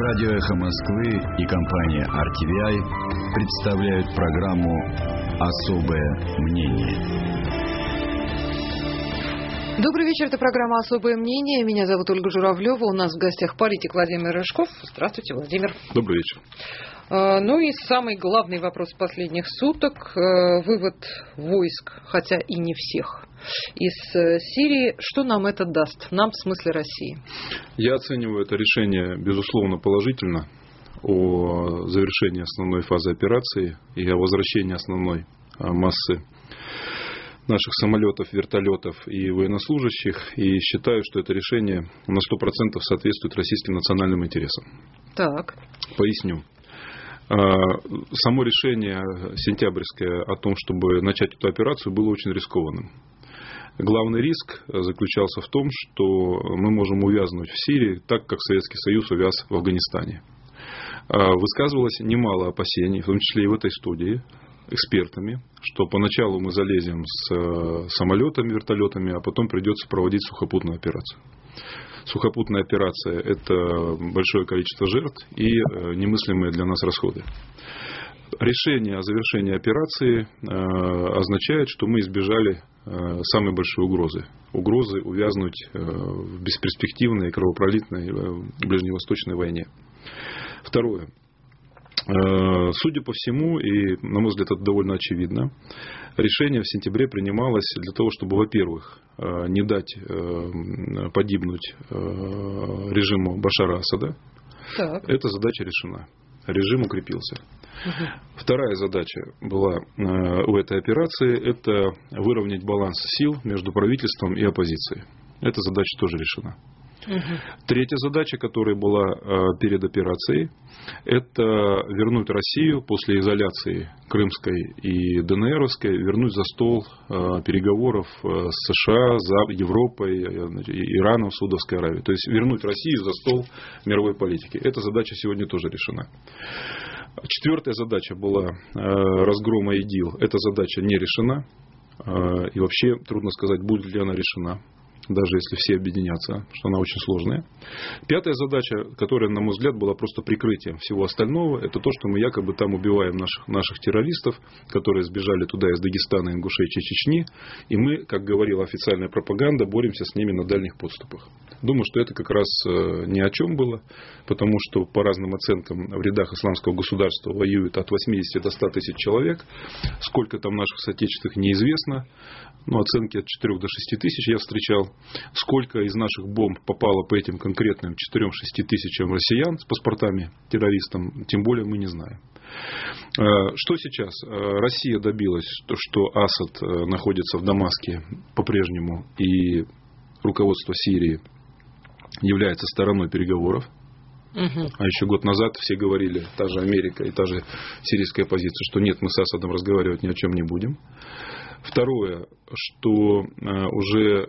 Радио «Эхо Москвы» и компания RTVI представляют программу «Особое мнение». Добрый вечер, это программа «Особое мнение». Меня зовут Ольга Журавлева. У нас в гостях политик Владимир Рыжков. Здравствуйте, Владимир. Добрый вечер. Ну и самый главный вопрос последних суток. Вывод войск, хотя и не всех, из Сирии. Что нам это даст? Нам, в смысле России. Я оцениваю это решение, безусловно, положительно. О завершении основной фазы операции и о возвращении основной массы наших самолетов, вертолетов и военнослужащих. И считаю, что это решение на 100% соответствует российским национальным интересам. Так. Поясню. Само решение сентябрьское о том, чтобы начать эту операцию, было очень рискованным. Главный риск заключался в том, что мы можем увязнуть в Сирии так, как Советский Союз увяз в Афганистане. Высказывалось немало опасений, в том числе и в этой студии, экспертами, что поначалу мы залезем с самолетами, вертолетами, а потом придется проводить сухопутную операцию. Сухопутная операция – это большое количество жертв и немыслимые для нас расходы. Решение о завершении операции означает, что мы избежали самой большой угрозы. Угрозы увязнуть в бесперспективной и кровопролитной ближневосточной войне. Второе. Судя по всему, и, на мой взгляд, это довольно очевидно, решение в сентябре принималось для того, чтобы, во-первых, не дать погибнуть режиму Башара Асада. Так. Эта задача решена. Режим укрепился. Вторая задача была у этой операции – это выровнять баланс сил между правительством и оппозицией. Эта задача тоже решена. Третья задача, которая была перед операцией, это вернуть Россию после изоляции крымской и ДНРовской, вернуть за стол переговоров с США, Европой, Ираном, Саудовской Аравией. То есть вернуть Россию за стол мировой политики. Эта задача сегодня тоже решена. Четвертая задача была разгрома ИДИЛ. Эта задача не решена. И вообще трудно сказать, будет ли она решена, даже если все объединятся, что она очень сложная. Пятая задача, которая, на мой взгляд, была просто прикрытием всего остального, это то, что мы якобы там убиваем наших террористов, которые сбежали туда из Дагестана, Ингушетии, Чечни, и мы, как говорила официальная пропаганда, боремся с ними на дальних подступах. Думаю, что это как раз ни о чем было, потому что по разным оценкам в рядах исламского государства воюют от 80 до 100 тысяч человек. Сколько там наших соотечественных, неизвестно. Оценки от 4 до 6 тысяч я встречал. Сколько из наших бомб попало по этим конкретным 4-6 тысячам россиян с паспортами террористам, тем более мы не знаем. Что сейчас? Россия добилась, что Асад находится в Дамаске по-прежнему, и руководство Сирии является стороной переговоров. А еще год назад все говорили, та же Америка и та же сирийская оппозиция, что нет, мы с Асадом разговаривать ни о чем не будем. Второе, что уже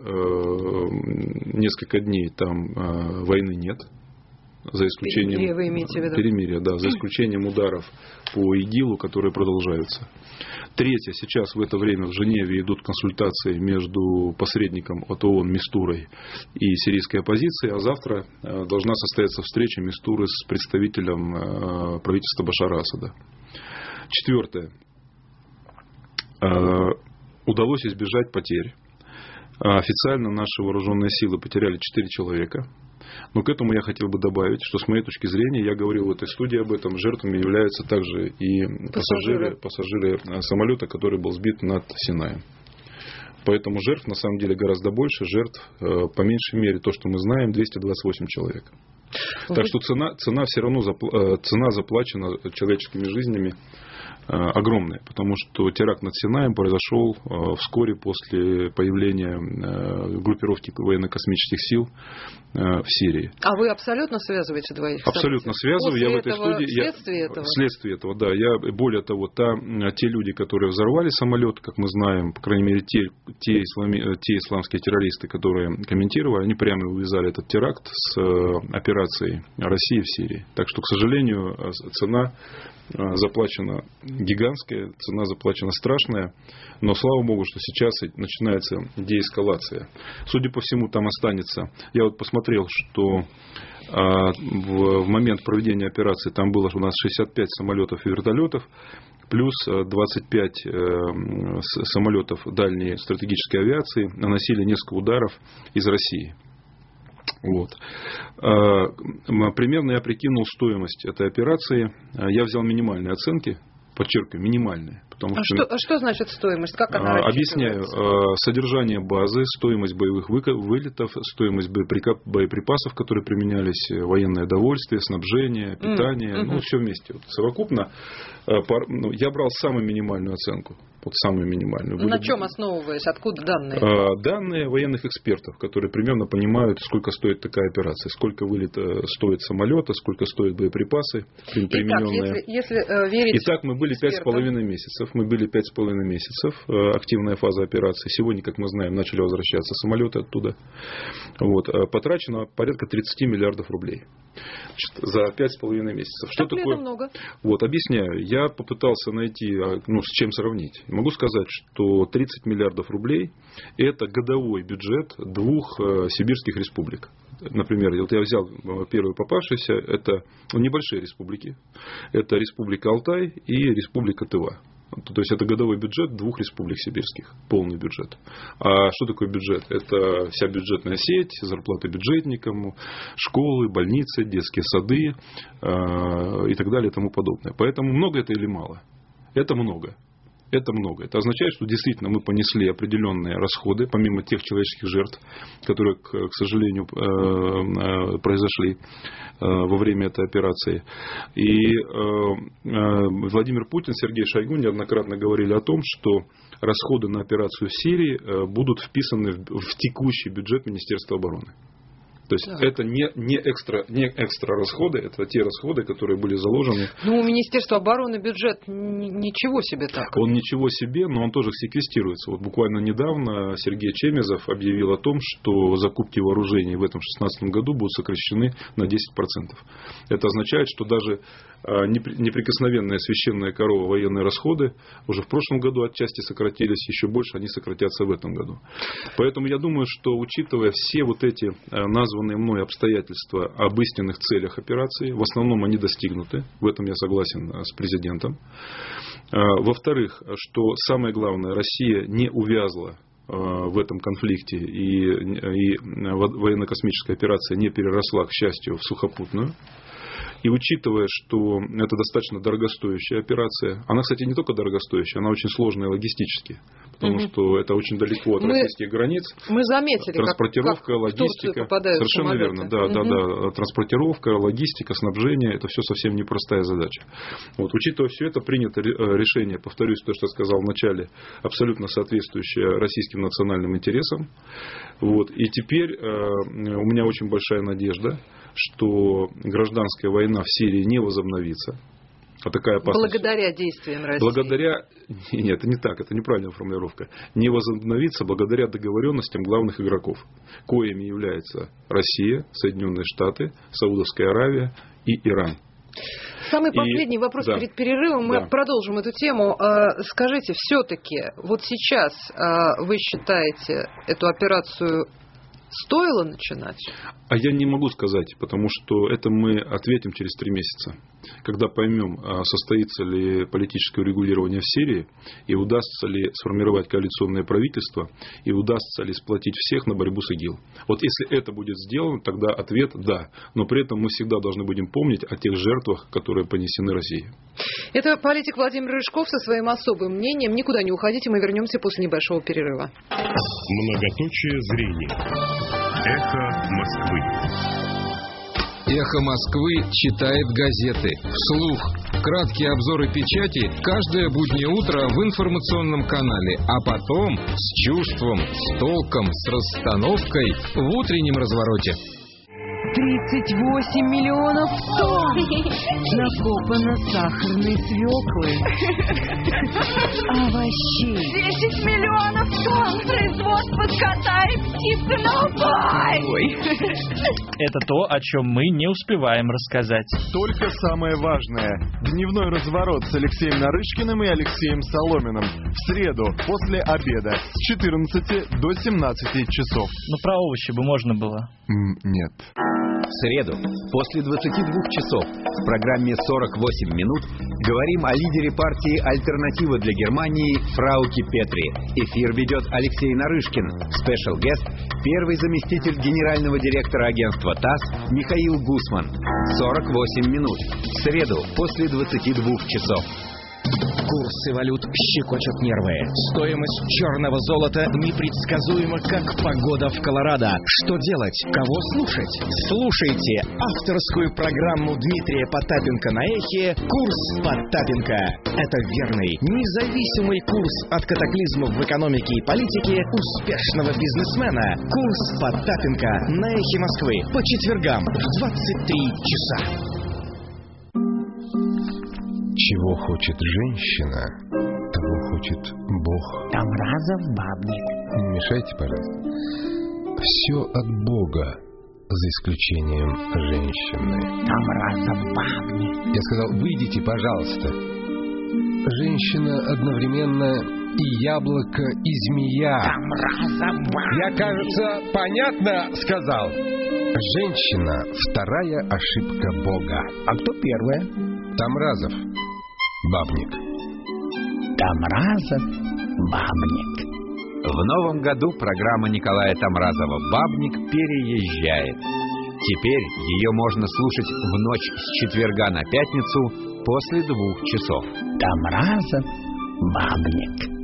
несколько дней там войны нет. За исключением перемирие, вы имеете в виду? Перемирие, да, за исключением ударов по ИГИЛу, которые продолжаются. Третье, сейчас в это время в Женеве идут консультации между посредником от ООН Мистурой и сирийской оппозицией, а завтра должна состояться встреча Мистуры с представителем правительства Башара Асада. Четвертое. Удалось избежать потерь. Официально наши вооруженные силы потеряли 4 человека. Но к этому я хотел бы добавить, что с моей точки зрения, я говорил в этой студии об этом, жертвами являются также и пассажиры самолета, который был сбит над Синаем. Поэтому жертв на самом деле гораздо больше. Жертв, по меньшей мере, то, что мы знаем, 228 человек. Так что цена все равно цена заплачена человеческими жизнями огромная, потому что теракт над Синаем произошел вскоре после появления группировки военно-космических сил в Сирии. А вы абсолютно связываете двоих? Абсолютно связываю. Я в этой студии. Вследствие этого? Да. Более того, те люди, которые взорвали самолет, как мы знаем, по крайней мере, те исламские террористы, которые комментировали, они прямо увязали этот теракт с операцией операции России в Сирии. Так что, к сожалению, цена заплачена гигантская, цена заплачена страшная, но слава богу, что сейчас начинается деэскалация. Судя по всему, там останется. Я вот посмотрел, что в момент проведения операции там было у нас 65 самолетов и вертолетов, плюс 25 самолетов дальней стратегической авиации наносили несколько ударов из России. Вот. Примерно я прикинул стоимость этой операции. Я взял минимальные оценки, подчеркиваю, минимальные. Что значит стоимость? Как она объясняю. Содержание базы, стоимость боевых вылетов, стоимость боеприпасов, которые применялись, военное довольствие, снабжение, питание, все вместе. Вот, совокупно я брал самую минимальную оценку. Вот самую минимальную. На чем основываясь? Откуда данные? Данные военных экспертов, которые примерно понимают, сколько стоит такая операция, сколько стоит самолета, сколько стоят боеприпасы примененные. Если верить Итак, мы были 5,5 месяцев. Мы были 5,5 месяцев. Активная фаза операции. Сегодня, как мы знаем, начали возвращаться самолеты оттуда. Вот. Потрачено порядка 30 миллиардов рублей. За 5,5 месяцев. Что такое? Много. Вот, объясняю. Я попытался найти, с чем сравнить. Могу сказать, что 30 миллиардов рублей – это годовой бюджет 2 сибирских республик. Например, вот я взял первую попавшуюся, это небольшие республики. Это Республика Алтай и Республика Тыва. То есть это годовой бюджет 2 республик сибирских, полный бюджет. А что такое бюджет? Это вся бюджетная сеть, зарплаты бюджетникам, школы, больницы, детские сады и так далее и тому подобное. Поэтому много это или мало? Это много. Это много. Это означает, что действительно мы понесли определенные расходы, помимо тех человеческих жертв, которые, к сожалению, произошли во время этой операции. И Владимир Путин, Сергей Шойгу неоднократно говорили о том, что расходы на операцию в Сирии будут вписаны в текущий бюджет Министерства обороны. То есть это не экстра расходы, это те расходы, которые были заложены. Ну, у Министерства обороны бюджет ничего себе так. Он ничего себе, но он тоже секвестируется. Вот буквально недавно Сергей Чемезов объявил о том, что закупки вооружений в этом 2016 году будут сокращены на 10%. Это означает, что даже неприкосновенная священная корова военные расходы уже в прошлом году отчасти сократились, еще больше они сократятся в этом году. Поэтому я думаю, что учитывая все вот эти названные мной обстоятельства об истинных целях операции, в основном они достигнуты, в этом я согласен с президентом. Во-вторых, что самое главное, Россия не увязла в этом конфликте и военно-космическая операция не переросла, к счастью, в сухопутную. И учитывая, что это достаточно дорогостоящая операция, она, кстати, не только дорогостоящая, она очень сложная логистически, потому что это очень далеко от российских границ. Мы заметили, транспортировка, как логистика. Совершенно верно. Да. Транспортировка, логистика, снабжение – это все совсем непростая задача. Вот, учитывая все это, принято решение, повторюсь, то, что я сказал в начале, абсолютно соответствующее российским национальным интересам. Вот, и теперь у меня очень большая надежда, что гражданская война в Сирии не возобновится. А такая опасность... Благодаря действиям России. Нет, это не так, это неправильная формулировка. Не возобновится благодаря договоренностям главных игроков, коими являются Россия, Соединенные Штаты, Саудовская Аравия и Иран. Самый последний вопрос перед перерывом. Мы продолжим эту тему. Скажите, все-таки вот сейчас вы считаете эту операцию стоило начинать? А я не могу сказать, потому что это мы ответим через 3 месяца. Когда поймем, состоится ли политическое урегулирование в Сирии, и удастся ли сформировать коалиционное правительство, и удастся ли сплотить всех на борьбу с ИГИЛ. Вот если это будет сделано, тогда ответ – да. Но при этом мы всегда должны будем помнить о тех жертвах, которые понесены Россией. Это политик Владимир Рыжков со своим особым мнением. Никуда не уходите, мы вернемся после небольшого перерыва. Многоточие зрения. Эхо Москвы. Эхо Москвы читает газеты вслух. Краткие обзоры печати каждое буднее утро в информационном канале, а потом с чувством, с толком, с расстановкой в утреннем развороте. 38 миллионов тонн накопано сахарной свеклы, овощей. 10 миллионов тонн производства скота и птицы на убой. Это то, о чем мы не успеваем рассказать. Только самое важное. Дневной разворот с Алексеем Нарышкиным и Алексеем Соломиным. В среду после обеда с 14 до 17 часов. Ну, про овощи бы можно было. Нет. В среду после 22 часов в программе «48 минут» говорим о лидере партии «Альтернатива для Германии» Фрауке Петри. Эфир ведет Алексей Нарышкин. Спешл гест – первый заместитель генерального директора агентства ТАСС Михаил Гусман. 48 минут. В среду после 22 часов. Курсы валют щекочут нервы. Стоимость черного золота непредсказуема, как погода в Колорадо. Что делать? Кого слушать? Слушайте авторскую программу Дмитрия Потапенко на Эхе «Курс Потапенко». Это верный, независимый курс от катаклизмов в экономике и политике успешного бизнесмена. Курс Потапенко на Эхе Москвы по четвергам в 23 часа. Чего хочет женщина, того хочет Бог. Тамразов бабник. Не мешайте, пожалуйста. Все от Бога, за исключением женщины. Тамразов бабник. Я сказал, выйдите, пожалуйста. Женщина одновременно и яблоко, и змея. Тамразов бабник. Я, кажется, понятно сказал. Женщина – вторая ошибка Бога. А кто первая? Тамразов бабник. Тамразов бабник. В новом году программа Николая Тамразова «Бабник» переезжает. Теперь ее можно слушать в ночь с четверга на пятницу после 2 часов. Тамразов бабник.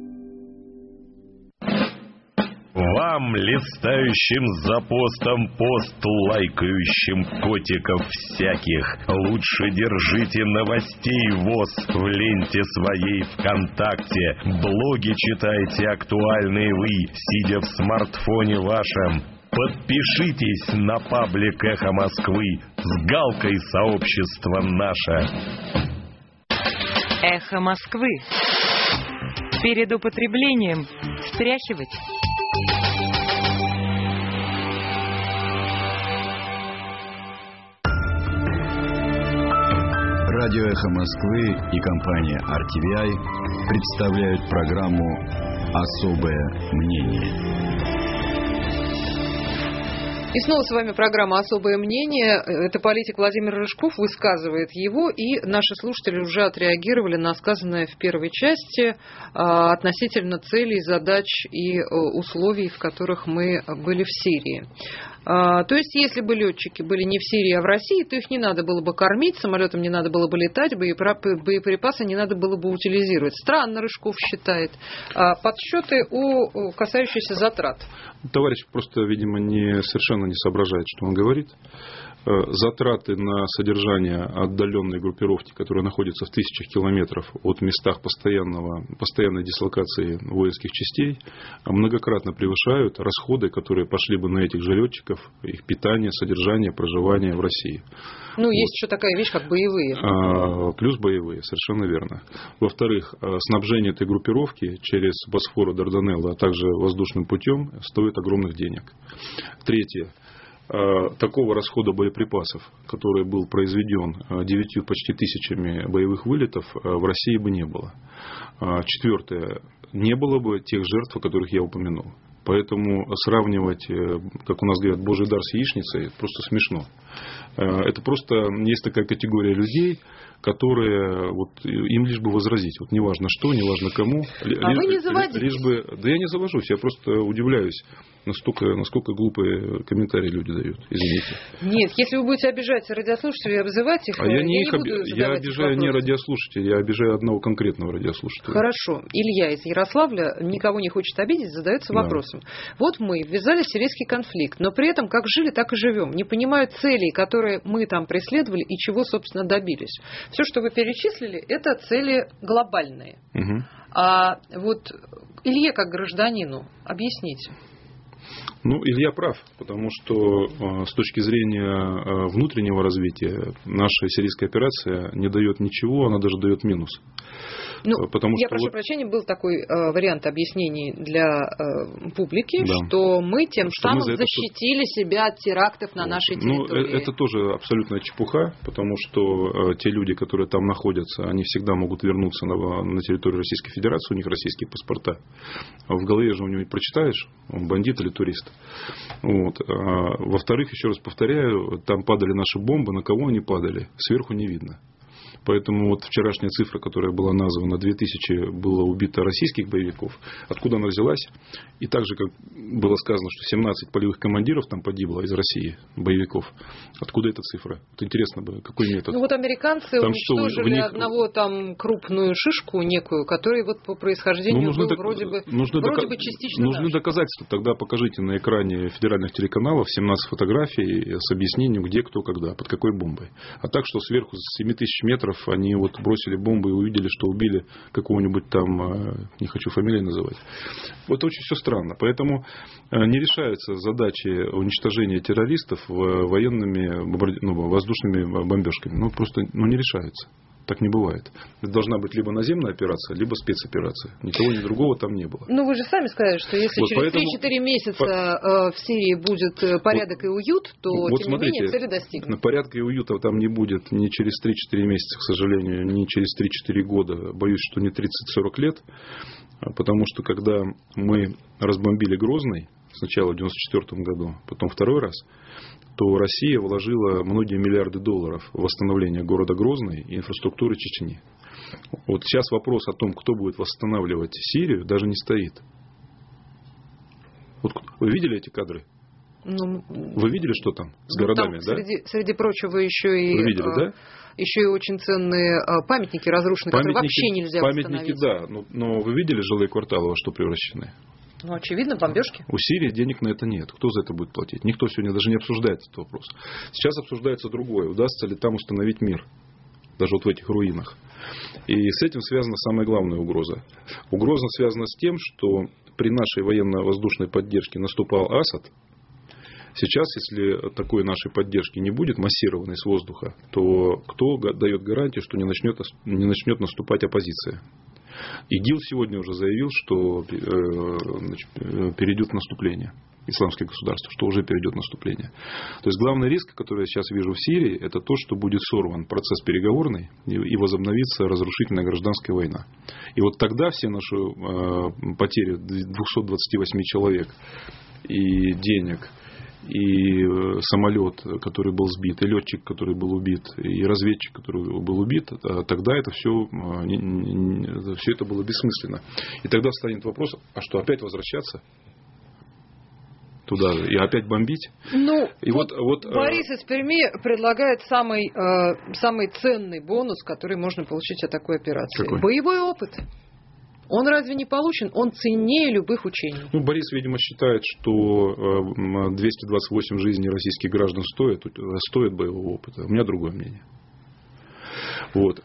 Вам, листающим за постом пост, лайкающим котиков всяких, лучше держите новостей ВОС в ленте своей ВКонтакте. Блоги читайте актуальные вы, сидя в смартфоне вашем. Подпишитесь на паблик «Эхо Москвы» с галкой «Сообщество наше». «Эхо Москвы». Перед употреблением стряхивать. Радио «Эхо Москвы» и компания RTVI представляют программу «Особое мнение». И снова с вами программа «Особое мнение». Это политик Владимир Рыжков высказывает его, и наши слушатели уже отреагировали на сказанное в первой части относительно целей, задач и условий, в которых мы были в Сирии. То есть, если бы летчики были не в Сирии, а в России, то их не надо было бы кормить, самолетам не надо было бы летать, боеприпасы не надо было бы утилизировать. Странно, Рыжков считает. Подсчеты касающиеся затрат. Товарищ просто, видимо, совершенно не соображает, что он говорит. Затраты на содержание отдаленной группировки, которая находится в тысячах километров от местах постоянной дислокации воинских частей, многократно превышают расходы, которые пошли бы на этих же летчиков, их питание, содержание, проживание в России. Ну, есть еще такая вещь, как боевые. Плюс боевые, совершенно верно. Во-вторых, снабжение этой группировки через Босфор и Дарданеллы, а также воздушным путем, стоит огромных денег. Третье. Такого расхода боеприпасов, который был произведен 9 почти тысячами боевых вылетов, в России бы не было. Четвертое. Не было бы тех жертв, о которых я упомянул. Поэтому сравнивать, как у нас говорят, божий дар с яичницей, просто смешно. Это просто есть такая категория людей, которые им лишь бы возразить. Неважно что, неважно кому. Вы не заводитесь. Да я не завожусь, я просто удивляюсь, насколько глупые комментарии люди дают. Извините. Нет, если вы будете обижать радиослушателей и обзывать их, я обижаю не радиослушателей, я обижаю одного конкретного радиослушателя. Хорошо. Илья из Ярославля никого не хочет обидеть, задается вопросом. Вот мы ввязали сирийский конфликт, но при этом как жили, так и живем. Не понимают целей, которые мы там преследовали и чего, собственно, добились. Все, что вы перечислили, это цели глобальные. Угу. А вот Илье, как гражданину, объясните. Ну, Илья прав, потому что с точки зрения внутреннего развития наша сирийская операция не дает ничего, она даже дает минус. Ну, я прошу прощения, был такой вариант объяснений для публики, да, что мы тем самым защитили себя от терактов на нашей территории. Ну, это тоже абсолютная чепуха, потому что те люди, которые там находятся, они всегда могут вернуться на территорию Российской Федерации, у них российские паспорта. В голове же у него прочитаешь, он бандит или турист. Вот. Во-вторых, еще раз повторяю, там падали наши бомбы, на кого они падали, сверху не видно. Поэтому вот вчерашняя цифра, которая была названа, 2000 было убито российских боевиков. Откуда она взялась? И так же, как было сказано, что 17 полевых командиров там погибло из России, боевиков. Откуда эта цифра? Вот интересно бы, какой метод? Ну вот американцы там уничтожили одного там крупную шишку некую, который вот по происхождению был вроде бы частично нужны доказательства. Тогда покажите на экране федеральных телеканалов 17 фотографий с объяснением, где, кто, когда, под какой бомбой. А так, что сверху с 7000 метров они вот бросили бомбы и увидели, что убили какого-нибудь там, не хочу фамилии называть. Вот очень все странно. Поэтому не решаются задачи уничтожения террористов военными, воздушными бомбежками. Ну, просто не решаются. Так не бывает. Это должна быть либо наземная операция, либо спецоперация. Никого, ни другого там не было. Ну, вы же сами сказали, что если через 3-4 месяца в Сирии будет порядок и уют, то, тем не менее, цели достигнуты. Порядка и уюта там не будет ни через 3-4 месяца, к сожалению, ни через 3-4 года. Боюсь, что не 30-40 лет. Потому что, когда мы разбомбили Грозный, сначала в 1994 году, потом второй раз, то Россия вложила многие миллиарды долларов в восстановление города Грозный и инфраструктуры Чечни. Вот сейчас вопрос о том, кто будет восстанавливать Сирию, даже не стоит. Вот вы видели эти кадры? Вы видели, что там с городами, там, да? Среди прочего еще и... Вы видели, да? Еще и очень ценные памятники разрушены, которые вообще нельзя восстановить. Памятники, да. Но вы видели жилые кварталы, во что превращены? Ну, очевидно, бомбежки. У Сирии денег на это нет. Кто за это будет платить? Никто сегодня даже не обсуждает этот вопрос. Сейчас обсуждается другое. Удастся ли там установить мир? Даже вот в этих руинах. И с этим связана самая главная угроза. Угроза связана с тем, что при нашей военно-воздушной поддержке наступал Асад. Сейчас, если такой нашей поддержки не будет, массированной с воздуха, то кто дает гарантию, что не начнет наступать оппозиция? ИГИЛ сегодня уже заявил, что перейдет в наступление. Исламское государство, что уже перейдет в наступление. То есть главный риск, который я сейчас вижу в Сирии, это то, что будет сорван процесс переговорный и возобновится разрушительная гражданская война. И вот тогда все наши потери 228 человек и денег, и самолет, который был сбит, и летчик, который был убит, и разведчик, который был убит, тогда это все это было бессмысленно. И тогда встанет вопрос, а что, опять возвращаться туда и опять бомбить? Ну, и вот Борис из Перми предлагает самый ценный бонус, который можно получить от такой операции. Какой? Боевой опыт. Он разве не получен? Он ценнее любых учений. Ну, Борис, видимо, считает, что 228 жизней российских граждан стоит боевого опыта. У меня другое мнение. Вот.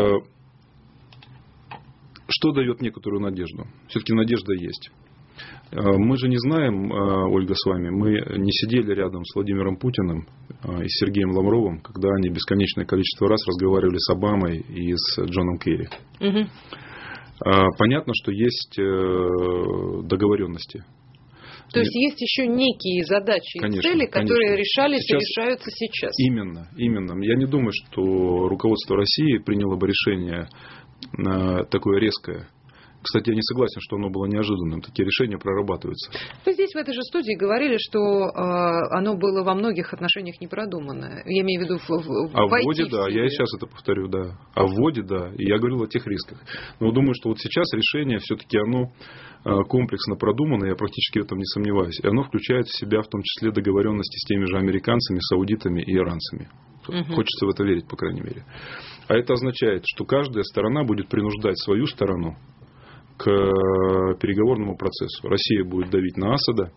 Что дает некоторую надежду? Все-таки надежда есть. Мы же не знаем, Ольга, с вами, мы не сидели рядом с Владимиром Путиным и Сергеем Лавровым, когда они бесконечное количество раз разговаривали с Обамой и с Джоном Керри. Угу. Понятно, что есть договоренности. То есть есть еще некие задачи и цели, которые решались и решаются сейчас. Именно. Я не думаю, что руководство России приняло бы решение такое резкое. Кстати, я не согласен, что оно было неожиданным. Такие решения прорабатываются. Вы здесь в этой же студии говорили, что оно было во многих отношениях непродуманное. Я имею в виду в вводе, да. Я и сейчас это повторю, да. О вводе, да. И я говорил о тех рисках. Но думаю, что вот сейчас решение все-таки оно комплексно продумано, я практически в этом не сомневаюсь. И оно включает в себя в том числе договоренности с теми же американцами, саудитами и иранцами. Хочется в это верить, по крайней мере. А это означает, что каждая сторона будет принуждать свою сторону к переговорному процессу. Россия будет давить на Асада,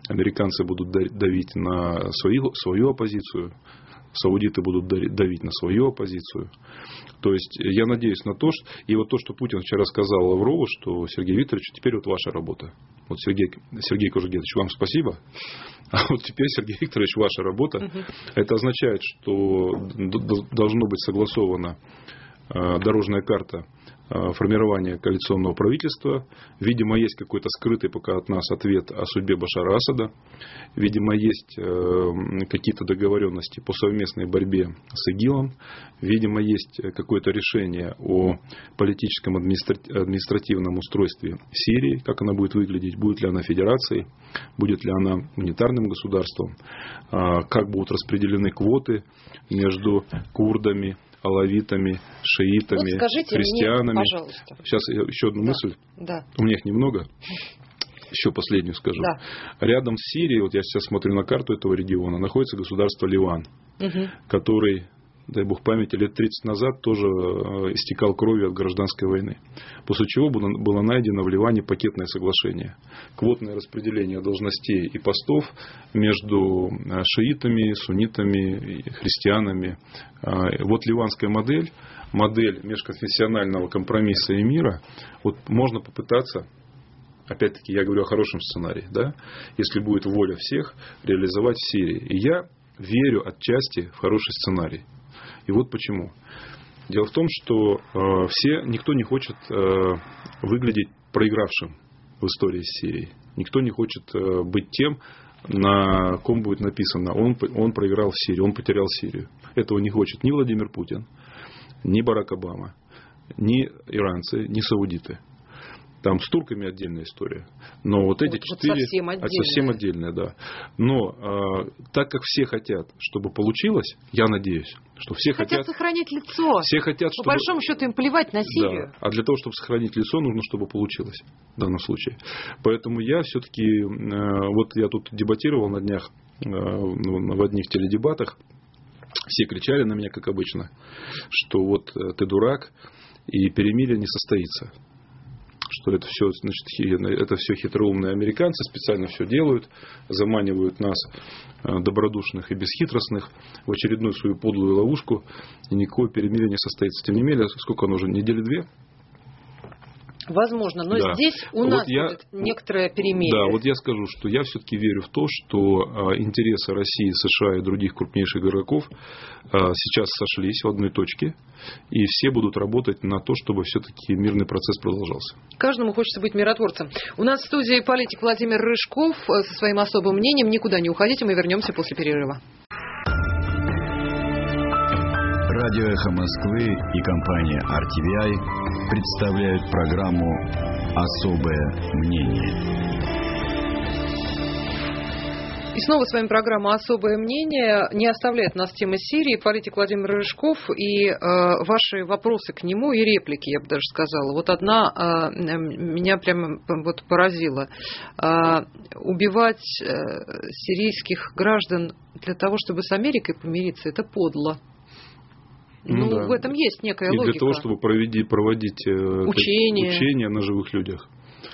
американцы будут давить на свою оппозицию, саудиты будут давить на свою оппозицию. То есть я надеюсь на то, что... И вот то, что Путин вчера сказал Лаврову, что Сергей Викторович, теперь вот ваша работа. Вот Сергей Кожегетович, вам спасибо. А вот теперь, Сергей Викторович, ваша работа. Это означает, что должно быть согласована дорожная карта формирования коалиционного правительства. Видимо, есть какой-то скрытый пока от нас ответ о судьбе Башара Асада. Видимо, есть какие-то договоренности по совместной борьбе с ИГИЛом. Видимо, есть какое-то решение о политическом административном устройстве Сирии, как она будет выглядеть, будет ли она федерацией, будет ли она унитарным государством, как будут распределены квоты между курдами, алавитами, шиитами, вот скажите христианами. Мне, пожалуйста. Сейчас еще одну мысль. Да. У меня их немного. Еще последнюю скажу. Да. Рядом с Сирией, вот я сейчас смотрю на карту этого региона, находится государство Ливан, который, дай бог памяти, лет 30 назад тоже истекал кровью от гражданской войны. После чего было найдено в Ливане пакетное соглашение. Квотное распределение должностей и постов между шиитами, суннитами, христианами. Вот ливанская модель межконфессионального компромисса и мира. Вот можно попытаться, опять-таки я говорю о хорошем сценарии, да, если будет воля всех, реализовать в Сирии. И я верю отчасти в хороший сценарий. И вот почему. Дело в том, что никто не хочет выглядеть проигравшим в истории с Сирией. Никто не хочет быть тем, на ком будет написано, он проиграл в Сирии, он потерял Сирию. Этого не хочет ни Владимир Путин, ни Барак Обама, ни иранцы, ни саудиты. Там с турками отдельная история. Но вот эти четыре... Совсем отдельная, да. Но так как все хотят, чтобы получилось, я надеюсь, что все хотят сохранить лицо. Все хотят, чтобы... По большому счету им плевать на Сирию. Да. А для того, чтобы сохранить лицо, нужно, чтобы получилось в данном случае. Поэтому я все-таки... Вот я тут дебатировал на днях в одних теледебатах. Все кричали на меня, как обычно, что вот ты дурак, и перемирие не состоится. Что это все, значит, это все хитроумные американцы специально все делают, заманивают нас, добродушных и бесхитростных, в очередную свою подлую ловушку, и никакого перемирия не состоится. Тем не менее, сколько оно уже, недели 2? Возможно, но да. Здесь у нас будет некоторое перемирие. Да, вот я скажу, что я все-таки верю в то, что интересы России, США и других крупнейших игроков сейчас сошлись в одной точке, и все будут работать на то, чтобы все-таки мирный процесс продолжался. Каждому хочется быть миротворцем. У нас в студии политик Владимир Рыжков со своим особым мнением. Никуда не уходите, мы вернемся после перерыва. Радио «Эхо Москвы» и компания RTVI представляют программу «Особое мнение». И снова с вами программа «Особое мнение». Не оставляет нас тема Сирии. Политик Владимир Рыжков и ваши вопросы к нему и реплики, я бы даже сказала. Вот одна меня прямо вот поразила. Убивать сирийских граждан для того, чтобы с Америкой помириться, это подло. Ну, да. В этом есть некая логика. И для того, чтобы проводить учения на живых людях.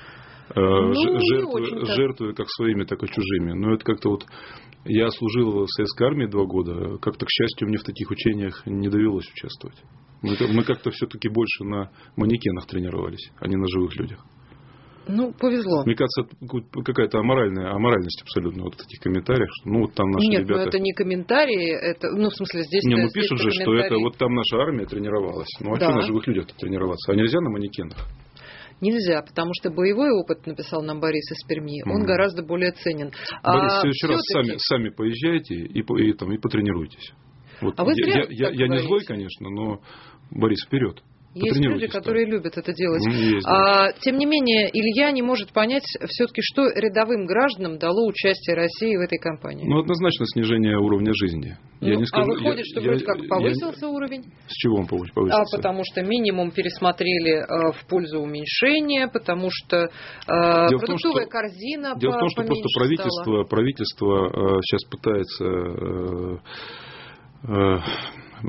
Жертвы как своими, так и чужими. Но это как-то вот... Я служил в советской армии 2 года. Как-то, к счастью, мне в таких учениях не довелось участвовать. Мы как-то все-таки больше на манекенах тренировались, а не на живых людях. Ну, повезло. Мне кажется, какая-то аморальность абсолютно вот в таких комментариях. Что, ну, вот там наши Нет, ребята... это не комментарии, это, ну, в смысле, здесь... Не, ну, пишут же, что это вот там наша армия тренировалась. Ну, а что на живых людях-то тренироваться? А нельзя на манекенах? Нельзя, потому что боевой опыт, написал нам Борис из Перми, он гораздо более ценен. Борис, в следующий раз сами поезжайте и потренируйтесь. Вот а вы зря я не злой, конечно, но, Борис, вперед. Есть люди, которые любят это делать. Тем не менее, Илья не может понять все-таки, что рядовым гражданам дало участие России в этой кампании. Ну, однозначно снижение уровня жизни. Выходит, что вроде как повысился уровень? С чего он повысился? Потому что минимум пересмотрели в пользу уменьшения, потому что продуктовая корзина Дело в том, что просто правительство сейчас пытается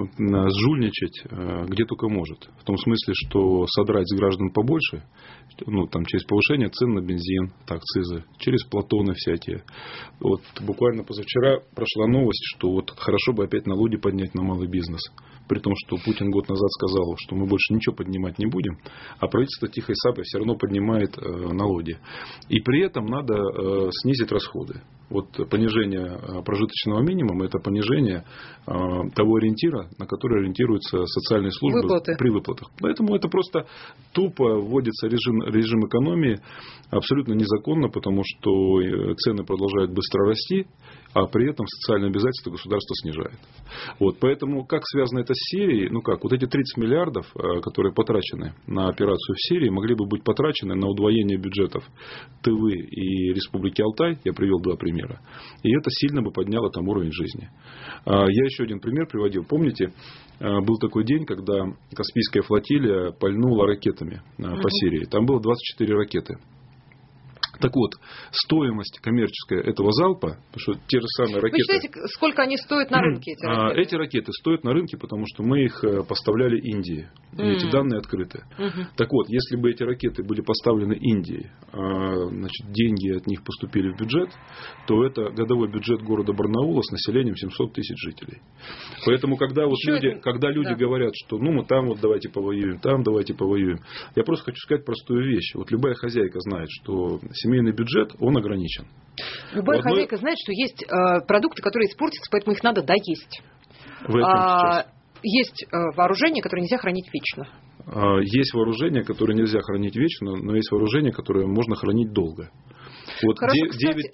сжульничать где только может. В том смысле, что содрать с граждан побольше, там через повышение цен на бензин, акцизы, через платоны всякие. Вот буквально позавчера прошла новость, что вот хорошо бы опять налоги поднять на малый бизнес. При том, что Путин год назад сказал, что мы больше ничего поднимать не будем, а правительство тихой сапой все равно поднимает налоги. И при этом надо снизить расходы. Вот понижение прожиточного минимума – это понижение того ориентира, на который ориентируются социальные службы при выплатах. Поэтому это просто тупо вводится режим экономии, абсолютно незаконно, потому что цены продолжают быстро расти, а при этом социальные обязательства государство снижает. Вот, поэтому как связано это с Сирией? Вот эти 30 миллиардов, которые потрачены на операцию в Сирии, могли бы быть потрачены на удвоение бюджетов Тывы и Республики Алтай. Я привел 2 примера. И это сильно бы подняло там уровень жизни. Я еще один пример приводил. Помните, был такой день, когда Каспийская флотилия пальнула ракетами по Сирии. Там было 24 ракеты. Так вот, стоимость коммерческая этого залпа, потому что те же самые ракеты... Вы считаете, сколько они стоят на рынке, эти ракеты? Эти ракеты стоят на рынке, потому что мы их поставляли Индии. И эти данные открыты. Так вот, если бы эти ракеты были поставлены Индии, деньги от них поступили в бюджет, то это годовой бюджет города Барнаула с населением 700 тысяч жителей. Поэтому, когда люди говорят, что мы там давайте повоюем, там давайте повоюем, я просто хочу сказать простую вещь. Вот любая хозяйка знает, что семейный бюджет, он ограничен. Любая хозяйка знает, что есть продукты, которые испортятся, поэтому их надо доесть. Есть вооружение, которое нельзя хранить вечно. Есть вооружение, которое нельзя хранить вечно, но есть вооружение, которое можно хранить долго. Вот 9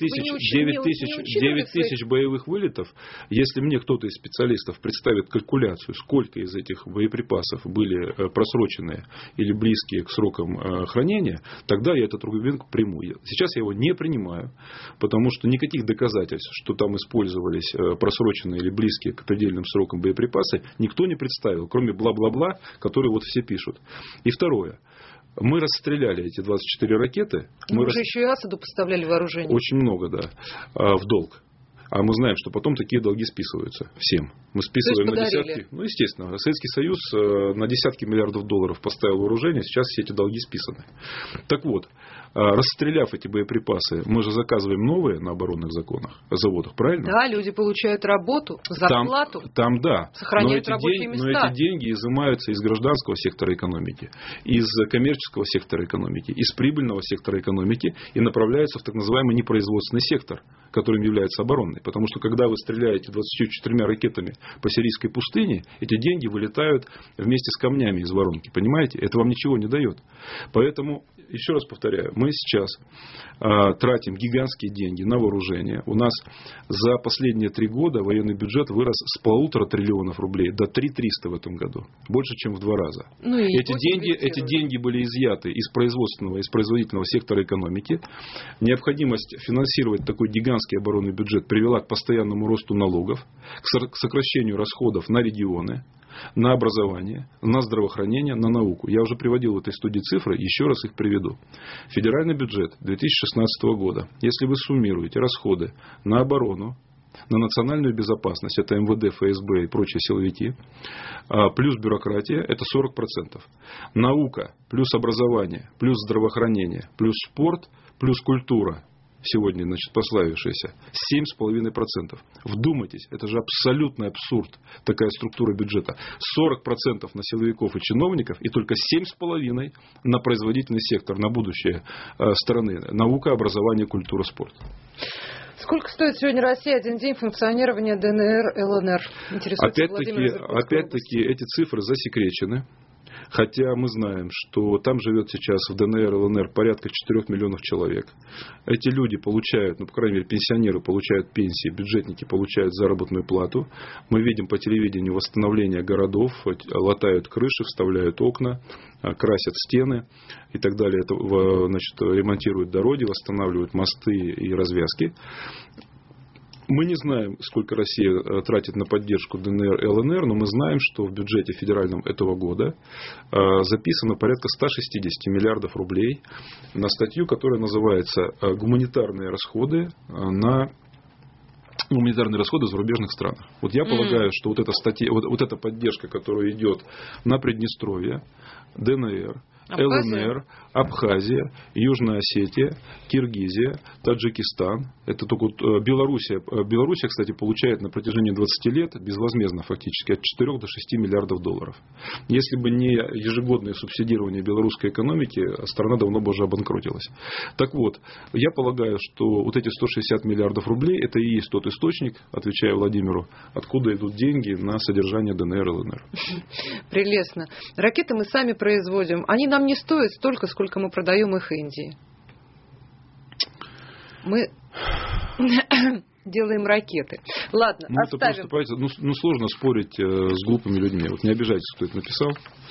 тысяч боевых вылетов, если мне кто-то из специалистов представит калькуляцию, сколько из этих боеприпасов были просроченные или близкие к срокам хранения, тогда я этот аргумент приму. Сейчас я его не принимаю, потому что никаких доказательств, что там использовались просроченные или близкие к предельным срокам боеприпасы, никто не представил, кроме бла-бла-бла, которые вот все пишут. И второе. Мы расстреляли эти 24 ракеты. Мы уже еще и Асаду поставляли вооружение. Очень много, да, в долг. А мы знаем, что потом такие долги списываются всем. Мы списываем на десятки. Естественно. Советский Союз на десятки миллиардов долларов поставил вооружение, сейчас все эти долги списаны. Так вот, расстреляв эти боеприпасы, мы же заказываем новые на оборонных заводах, правильно? Да, люди получают работу, зарплату. Там да. Сохраняют рабочие места. Но эти деньги изымаются из гражданского сектора экономики, из коммерческого сектора экономики, из прибыльного сектора экономики и направляются в так называемый непроизводственный сектор, которым является оборонный. Потому что когда вы стреляете 24 ракетами по сирийской пустыне, эти деньги вылетают вместе с камнями из воронки. Понимаете? Это вам ничего не дает. Поэтому, еще раз повторяю, мы сейчас тратим гигантские деньги на вооружение. У нас за последние 3 года военный бюджет вырос с 1,5 триллиона рублей до 3,300 в этом году. Больше, чем в 2 раза. Эти деньги были изъяты из производственного, из производительного сектора экономики. Необходимость финансировать такой гигантский оборонный бюджет привела к постоянному росту налогов, к сокращению расходов на регионы, на образование, на здравоохранение, на науку. Я уже приводил в этой студии цифры, еще раз их приведу. Федеральный бюджет 2016 года, если вы суммируете расходы на оборону, на национальную безопасность, это МВД, ФСБ и прочие силовики, плюс бюрократия, это 40%. Наука, плюс образование, плюс здравоохранение, плюс спорт, плюс культура, сегодня, прославившаяся, 7,5%. Вдумайтесь, это же абсолютный абсурд, такая структура бюджета. 40% на силовиков и чиновников, и только 7,5% на производительный сектор, на будущее страны. Наука, образование, культура, спорт. Сколько стоит сегодня Россия один день функционирования ДНР, ЛНР? Опять-таки эти цифры засекречены. Хотя мы знаем, что там живет сейчас в ДНР, ЛНР порядка 4 миллионов человек. Эти люди получают, по крайней мере, пенсионеры получают пенсии, бюджетники получают заработную плату. Мы видим по телевидению восстановление городов, латают крыши, вставляют окна, красят стены и так далее. Ремонтируют дороги, восстанавливают мосты и развязки. Мы не знаем, сколько Россия тратит на поддержку ДНР и ЛНР, но мы знаем, что в бюджете федеральном этого года записано порядка 160 миллиардов рублей на статью, которая называется «Гуманитарные расходы на гуманитарные расходы в зарубежных странах. Вот я полагаю, что вот эта статья, вот эта поддержка, которая идет на Приднестровье, ДНР, ЛНР, Абхазия, Южная Осетия, Киргизия, Таджикистан. Это только Белоруссия. Белоруссия, кстати, получает на протяжении 20 лет безвозмездно фактически от 4 до 6 миллиардов долларов. Если бы не ежегодное субсидирование белорусской экономики, страна давно бы уже обанкротилась. Так вот, я полагаю, что вот эти 160 миллиардов рублей, это и есть тот источник, отвечая Владимиру, откуда идут деньги на содержание ДНР и ЛНР. Прелестно. Ракеты мы сами производим. Они нам не стоят столько, сколько мы продаем их Индии. Мы делаем ракеты. Ладно, оставим. Это просто, сложно спорить с глупыми людьми. Вот не обижайтесь, кто это написал.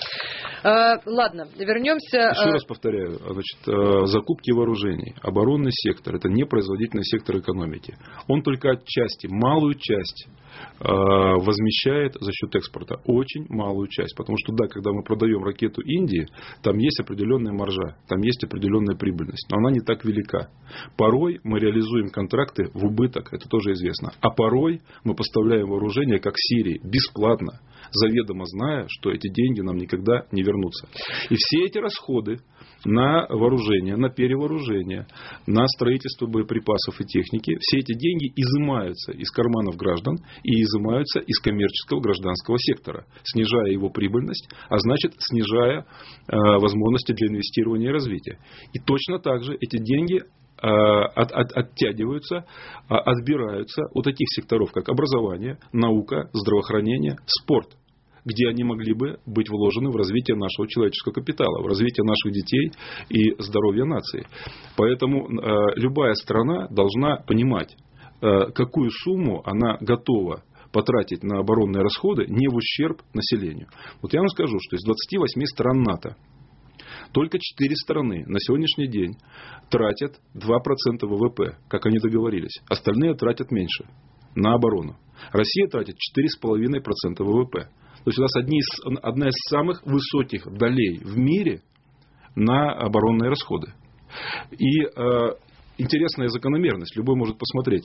Ладно, вернемся. Еще раз повторяю, значит, закупки вооружений, оборонный сектор – это не производительный сектор экономики. Он только отчасти, малую часть возмещает за счет экспорта. Очень малую часть. Потому что, да, когда мы продаем ракету Индии, там есть определенная маржа, там есть определенная прибыльность. Но она не так велика. Порой мы реализуем контракты в убыток, это тоже известно. А порой мы поставляем вооружение, как Сирии, бесплатно, заведомо зная, что эти деньги нам никогда не вернутся. И все эти расходы на вооружение, на перевооружение, на строительство боеприпасов и техники, все эти деньги изымаются из карманов граждан и изымаются из коммерческого гражданского сектора, снижая его прибыльность, а значит, снижая возможности для инвестирования и развития. И точно так же эти деньги оттягиваются, отбираются от таких секторов, как образование, наука, здравоохранение, спорт, где они могли бы быть вложены в развитие нашего человеческого капитала, в развитие наших детей и здоровья нации. Поэтому любая страна должна понимать, какую сумму она готова потратить на оборонные расходы не в ущерб населению. Вот я вам скажу, что из 28 стран НАТО только 4 страны на сегодняшний день тратят 2% ВВП, как они договорились. Остальные тратят меньше на оборону. Россия тратит 4,5% ВВП. То есть у нас одна из самых высоких долей в мире на оборонные расходы. И интересная закономерность, любой может посмотреть.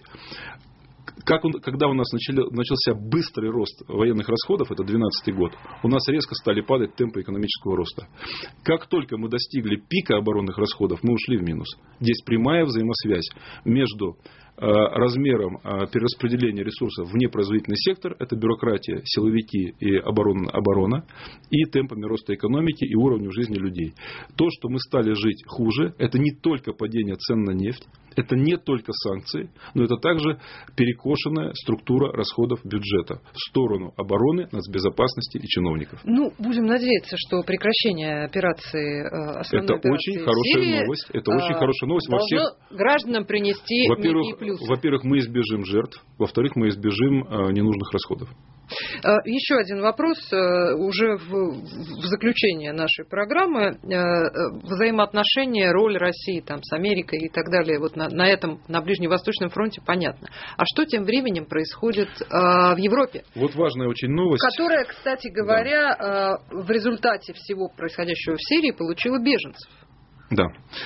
Когда у нас начался быстрый рост военных расходов, это 2012 год, у нас резко стали падать темпы экономического роста. Как только мы достигли пика оборонных расходов, мы ушли в минус. Здесь прямая взаимосвязь между размером перераспределения ресурсов в непроизводительный сектор, это бюрократия, силовики и оборона, и темпами роста экономики и уровнем жизни людей. То, что мы стали жить хуже, это не только падение цен на нефть, это не только санкции, но это также перекошенная структура расходов бюджета в сторону обороны, нацбезопасности и чиновников. Будем надеяться, что прекращение операции основной это очень хорошая новость. Это очень хорошая новость во всех. Гражданам принести некие плюсы. Во-первых, мы избежим жертв. Во-вторых, мы избежим ненужных расходов. Еще один вопрос уже в заключение нашей программы. Взаимоотношения, роль России там, с Америкой и так далее. Вот на Ближневосточном фронте понятно. А что тем временем происходит в Европе? Вот важная очень новость. Которая, кстати говоря, в результате всего происходящего в Сирии получила беженцев. Да.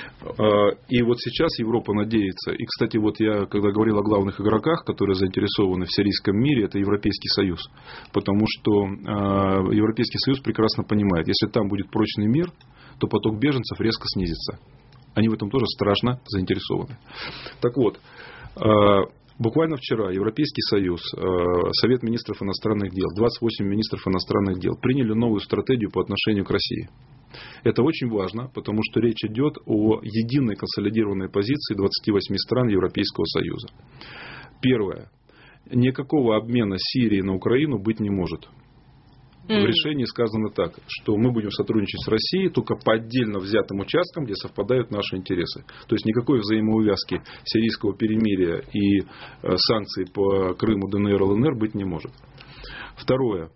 И вот сейчас Европа надеется. И, кстати, вот я, когда говорил о главных игроках, которые заинтересованы в сирийском мире, это Европейский Союз. Потому что Европейский Союз прекрасно понимает, если там будет прочный мир, то поток беженцев резко снизится. Они в этом тоже страшно заинтересованы. Так вот, буквально вчера Европейский Союз, Совет министров иностранных дел, 28 министров иностранных дел приняли новую стратегию по отношению к России. Это очень важно, потому что речь идет о единой консолидированной позиции 28 стран Европейского Союза. Первое. Никакого обмена Сирии на Украину быть не может. В решении сказано так, что мы будем сотрудничать с Россией только по отдельно взятым участкам, где совпадают наши интересы. То есть никакой взаимоувязки сирийского перемирия и санкций по Крыму, ДНР, ЛНР быть не может. Второе.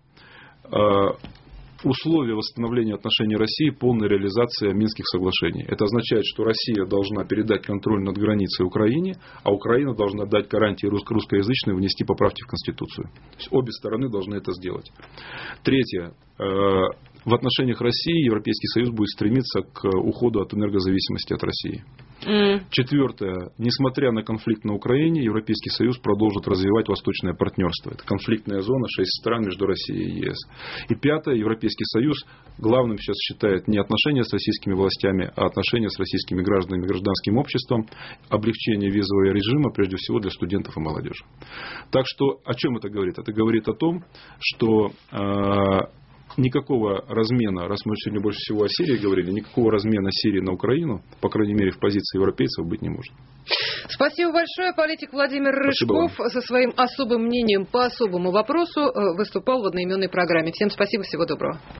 Условия восстановления отношений России – полная реализация Минских соглашений. Это означает, что Россия должна передать контроль над границей Украине, а Украина должна дать гарантии русскоязычной и внести поправки в Конституцию. То есть обе стороны должны это сделать. Третье. в отношениях России Европейский Союз будет стремиться к уходу от энергозависимости от России. Четвертое. Несмотря на конфликт на Украине, Европейский Союз продолжит развивать восточное партнерство. Это конфликтная зона, 6 стран между Россией и ЕС. И пятое. Европейский Союз главным сейчас считает не отношения с российскими властями, а отношения с российскими гражданами, гражданским обществом, облегчение визового режима, прежде всего, для студентов и молодежи. Так что, о чем это говорит? Это говорит о том, что никакого размена, раз мы сегодня больше всего о Сирии говорили, никакого размена Сирии на Украину, по крайней мере, в позиции европейцев быть не может. Спасибо большое. Политик Владимир Рыжков со своим особым мнением по особому вопросу выступал в одноименной программе. Всем спасибо, всего доброго.